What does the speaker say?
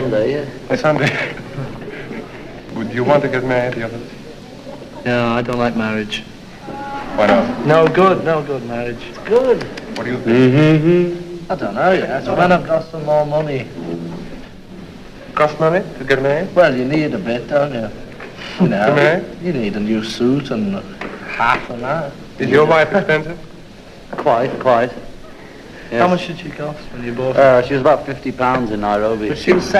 Sunday, yeah. Sunday. Would you want to get married, the others? No, I don't like marriage. Why not? No good marriage. It's good. What do you think? I don't know, yeah. So when I've got some more money. Cost money to get married? Well, you need a bit, don't you? You know, To marry? you need a new suit and hat and that. Is your wife expensive? Quite. Yes. How much did she cost when you bought her? She was about £50 in Nairobi. But she was